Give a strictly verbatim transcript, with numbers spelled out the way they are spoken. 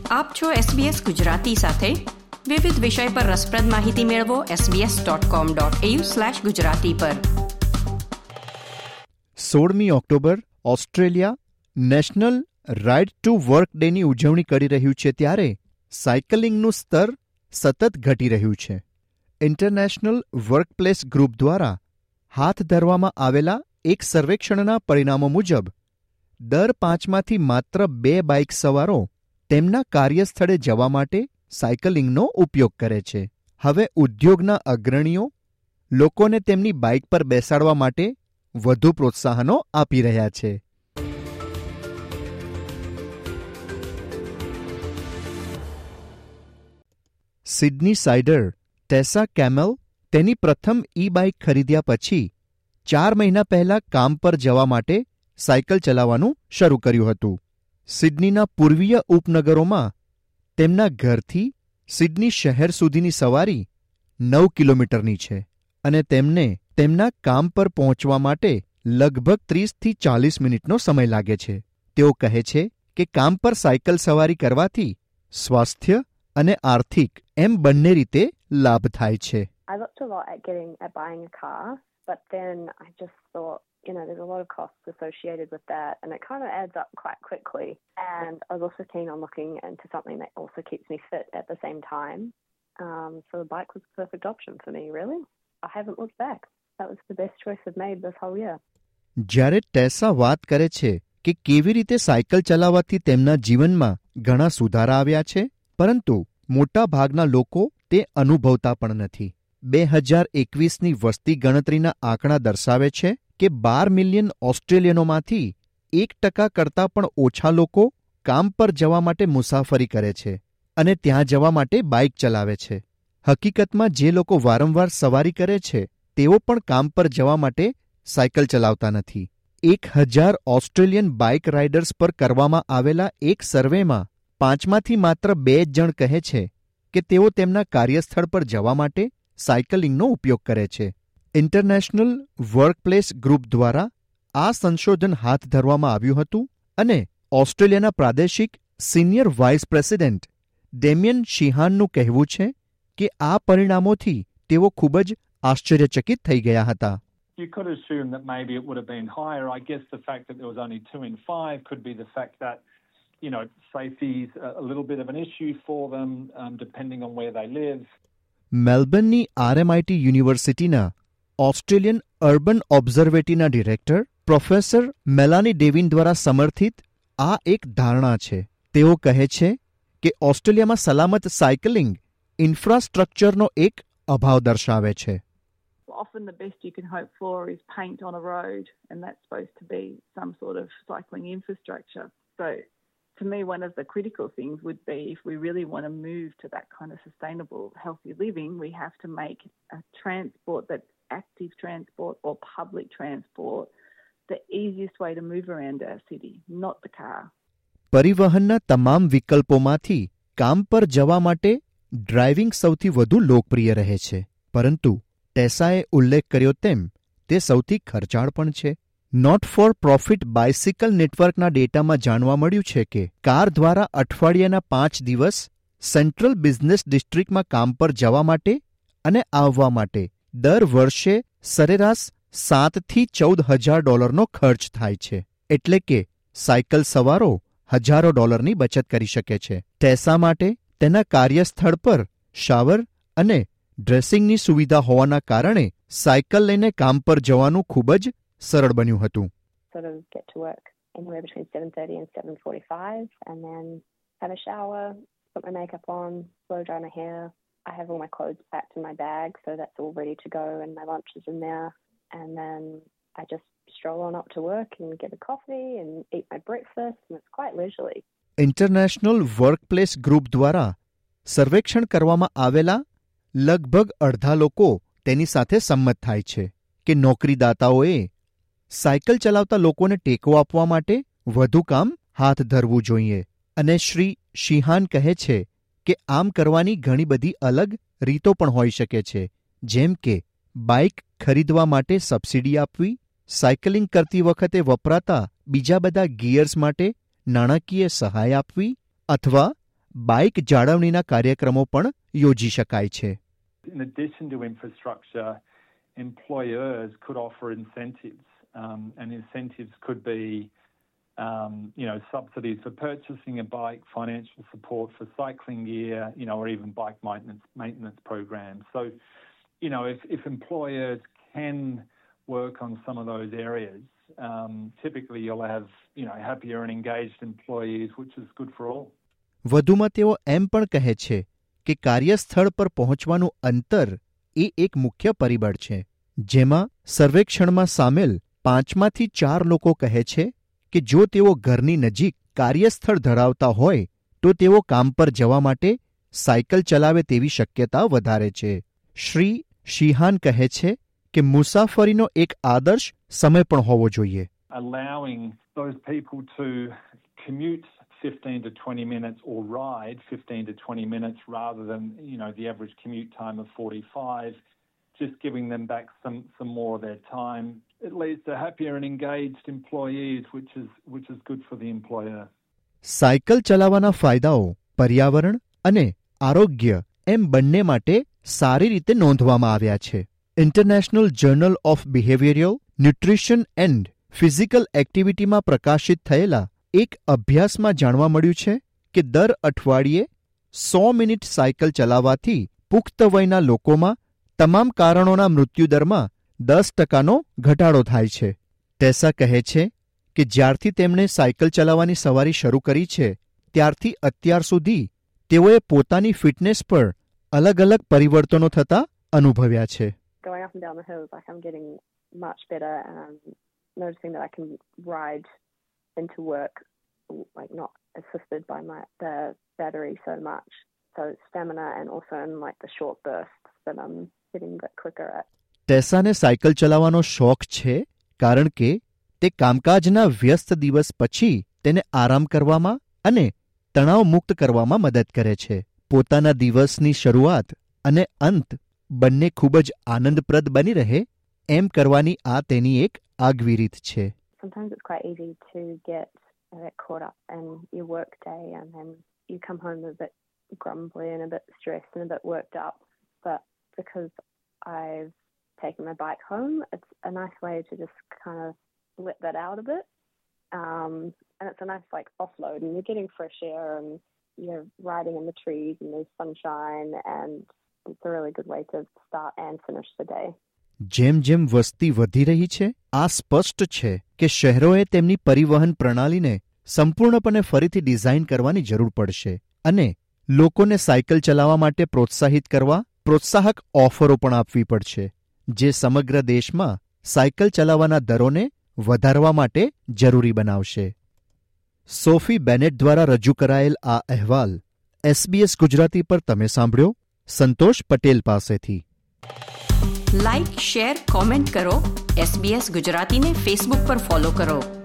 આપ છો એસબીએસ ગુજરાતી સાથે. વિવિધ વિષય પર રસપ્રદ માહિતી મેળવો SBS dot com dot AU slash Gujarati પર. સોળમી October Australia national right to work ડેની ઉજવણી કરી રહ્યું છે, ત્યારે સાયકલિંગનું સ્તર સતત ઘટી રહ્યું છે. ઇન્ટરનેશનલ વર્કપ્લેસ ગ્રુપ દ્વારા હાથ ધરવામાં આવેલા એક સર્વેક્ષણના પરિણામો મુજબ દર પાંચમાંથી માત્ર બે બાઇક સવારો તેમના કાર્યસ્થળે જવા માટે સાયકલિંગનો ઉપયોગ કરે છે. હવે ઉદ્યોગના અગ્રણીઓ લોકોને તેમની બાઇક પર બેસાડવા માટે વધુ પ્રોત્સાહનો આપી રહ્યા છે. સિડની સાઇડર ટેસા કેમેલ તેની પ્રથમ ઈ બાઇક ખરીદ્યા પછી ચાર મહિના પહેલા કામ પર જવા માટે સાયકલ ચલાવવાનું શરૂ કર્યું હતું. સિડનીના પૂર્વીય ઉપનગરોમાં તેમના ઘરથી સિડની શહેર સુધીની સવારી નવ કિલોમીટરની છે અને તેમને તેમના કામ પર પહોંચવા માટે લગભગ ત્રીસથી ચાલીસ મિનિટનો સમય લાગે છે. તેઓ કહે છે કે કામ પર સાયકલ સવારી કરવાથી સ્વાસ્થ્ય અને આર્થિક એમ બંને રીતે લાભ થાય છે. I looked a lot at getting at buying a car, but then I just thought, you know, there's a lot of costs associated with that, and it kind of adds up quite quickly. And I was also keen on looking into something that also keeps me fit at the same time. Um, so the bike was the perfect option for me, really. I haven't looked back. That was the best choice I've made this whole year. જ્યારે ટેસા વાત કરે છે કે કેવી રીતે cycle ચલાવવાથી તેમના જીવનમાં ઘણા સુધારા આવ્યા છે, પરંતુ મોટા ભાગના લોકો તે અનુભવતા પણ નથી. બે હજાર એકવીસની વસ્તી ગણતરીના આંકડા દર્શાવે છે કે બાર મિલિયન ઓસ્ટ્રેલિયનોમાંથી એક ટકા કરતાં પણ ઓછા લોકો કામ પર જવા માટે મુસાફરી કરે છે અને ત્યાં જવા માટે બાઇક ચલાવે છે. હકીકતમાં જે લોકો વારંવાર સવારી કરે છે તેઓ પણ કામ પર જવા માટે સાયકલ ચલાવતા નથી. એક હજાર ઓસ્ટ્રેલિયન બાઇક રાઇડર્સ પર કરવામાં આવેલા એક સર્વેમાં પાંચમાંથી માત્ર બે જ જણ કહે છે કે તેઓ તેમના કાર્યસ્થળ પર જવા માટે સાયકલિંગનો ઉપયોગ કરે છે. ઇન્ટરનેશનલ વર્કપ્લેસ ગ્રુપ દ્વારા આ સંશોધન હાથ ધરવામાં આવ્યું હતું અને ઓસ્ટ્રેલિયાના પ્રાદેશિક સિનિયર વાઇસ પ્રેસિડેન્ટ ડેમિયન શિહાનનું કહેવું છે કે આ પરિણામોથી તેઓ ખૂબ જ આશ્ચર્યચકિત થઈ ગયા હતા. You could assume that maybe it would have been higher. I guess the fact that there was only two in five could be the fact that, you know, safety is a little bit of an issue for them, um, depending on where they live. મેલબર્નની RMIT યુનિવર્સિટીના Australian urban ઓબ્ઝર્વેટરીના director professor Melanie Devin દ્વારા સમર્થિત આ એક ધારણા છે. તેઓ કહે છે કે ઓસ્ટ્રેલિયામાં સલામત સાયકલિંગ ઇન્ફ્રાસ્ટ્રક્ચરનો એક અભાવ દર્શાવે છે. Often the best you can hope for is paint on a road, and that's supposed to be some sort of cycling infrastructure. So to me, one of the critical things would be if we really want to move to that kind of sustainable, healthy living, we have to make a transport that's active transport or public transport the easiest way to move around our city, not the car. પરિવહનના તમામ વિકલ્પોમાંથી કામ પર જવા માટે driving સૌથી વધુ લોકપ્રિય રહે છે, પરંતુ ટેસાએ ઉલ્લેખ કર્યો તેમ તે સૌથી ખર્ચાળ પણ છે. નોટ ફોર પ્રોફિટ બાઇસિકલ નેટવર્કના ડેટામાં જાણવા મળ્યું છે કે કાર દ્વારા અઠવાડિયાના પાંચ દિવસ સેન્ટ્રલ બિઝનેસ ડિસ્ટ્રિક્ટમાં કામ પર જવા માટે અને આવવા માટે દર વર્ષે સરેરાશ સાતથી ચૌદ હજાર ડોલરનો ખર્ચ થાય છે. એટલે કે સાયકલ સવારો હજારો ડોલરની બચત કરી શકે છે. ટેસા માટે તેના કાર્યસ્થળ પર શાવર અને ડ્રેસિંગની સુવિધા હોવાના કારણે સાયકલ લઈને કામ પર જવાનું ખૂબ જ સરળ બન્યું હતું. Sort of get to work anywhere between seven thirty and seven forty-five, and then have a shower, put my makeup on, blow dry my hair. I have all my clothes packed in my bag, so that's all ready to go, and my lunch is in there. And then I just stroll on up to work and get a coffee and eat my breakfast, and it's quite leisurely. International workplace group દ્વારા સર્વેક્ષણ કરવામાં આવેલા લગભગ અડધા લોકો તેની સાથે સંમત થાય છે કે નોકરીદાતાઓએ સાયકલ ચલાવતા લોકોને ટેકો આપવા માટે વધુ કામ હાથ ધરવું જોઈએ. અને શ્રી શિહાન કહે છે કે આમ કરવાની ઘણી બધી અલગ રીતો પણ હોઈ શકે છે, જેમ કે બાઇક ખરીદવા માટે સબસિડી આપવી, સાયકલિંગ કરતી વખતે વપરાતા બીજા બધા ગિયર્સ માટે નાણાકીય સહાય આપવી, અથવા બાઇક જાળવણીના કાર્યક્રમો પણ યોજી શકાય છે. In addition to infrastructure, employers could offer incentives, um, and incentives could be, um, you know, subsidies for purchasing a bike, financial support for cycling gear, you know, or even bike maintenance maintenance programs. So, you know, if, if employers can work on some of those areas, um, typically you'll have, you know, happier and engaged employees, which is good for all. વધુમાં તેઓ એમ પણ કહે છે કે કાર્યસ્થળ પર પહોંચવાનું અંતર એ એક મુખ્ય પરિબળ છે, જેમાં સર્વેક્ષણમાં સામેલ પાંચમાંથી ચાર લોકો કહે છે કે જો તેઓ ઘરની નજીક કાર્યસ્થળ ધરાવતા હોય તો તેઓ કામ પર જવા માટે સાયકલ ચલાવે તેવી શક્યતા વધારે છે. શ્રી શિહાન કહે છે કે મુસાફરીનો એક આદર્શ સમય પણ હોવો જોઈએ. Allowing those people to commute fifteen to twenty minutes or ride fifteen to twenty minutes rather than, you know, the average commute time of forty-five, just giving them back some, some more of their time. It leads to happier and engaged employees, which is, which is good for the employer. Cycle ચલાવવાના ફાયદાઓ પર્યાવરણ અને આરોગ્ય એમ બંને માટે સારી રીતે નોંધવામાં આવ્યા છે. International journal of behavioural nutrition and physical એક્ટિવિટીમાં પ્રકાશિત થયેલા એક અભ્યાસમાં જાણવા મળ્યું છે કે દર અઠવાડિયે સો મિનિટ સાયકલ ચલાવવાથી પુખ્ત વયના લોકોમાં તમામ કારણોના મૃત્યુદરમાં દસ ટકાનો ઘટાડો થાય છે. ટેસા કહે છે કે જ્યારથી તેમણે સાયકલ ચલાવવાની સવારી શરૂ કરી છે ત્યારથી અત્યાર સુધી તેઓએ પોતાની ફિટનેસ પર અલગ અલગ પરિવર્તનો થતા અનુભવ્યા છે. Going up and down the hills, like I'm getting much better, and I'm noticing that I can ride into work like not assisted by my the battery so much. So stamina and also in like the short bursts that I'm getting a bit quicker at. ટેસાને cycle ચલાવવાનો શોખ છે કારણ કે તે કામકાજના વ્યસ્ત દિવસ પછી તેને આરામ કરવામાં અને તણાવ મુક્ત કરવામાં મદદ કરે છે. પોતાના દિવસની શરૂઆત અને અંત બંને ખૂબ જ આનંદપ્રદ બની રહે એમ કરવાની આ તેની એક આગવી રીત છે. Sometimes it's quite easy to get a bit caught up in your work day, and then you come home a bit grumbly and a bit stressed and a bit worked up. But because I've taken my bike home, it's a nice way to just kind of let that out a bit. Um, and it's a nice like offload, and you're getting fresh air, and you're riding in the trees, and there's sunshine, and it's a really good way to start and finish the day. જેમ જેમ વસ્તી વધી રહી છે આ સ્પષ્ટ છે કે શહેરોએ તેમની પરિવહન પ્રણાલીને સંપૂર્ણપણે ફરીથી ડિઝાઇન કરવાની જરૂર પડશે અને લોકોને સાયકલ ચલાવવા માટે પ્રોત્સાહિત કરવા પ્રોત્સાહક ઓફરો પણ આપવી પડશે જે સમગ્ર દેશમાં સાયકલ ચલાવવાના દરોને વધારવા માટે જરૂરી બનાવશે. સોફી બેનેટ દ્વારા રજૂ કરાયેલ આ અહેવાલ એસબીએસ ગુજરાતી પર તમે સાંભળ્યો સંતોષ પટેલ પાસેથી. લાઇક, શેર, કોમેન્ટ કરો. એસબીએસ ગુજરાતીને ફેસબુક પર ફોલો કરો.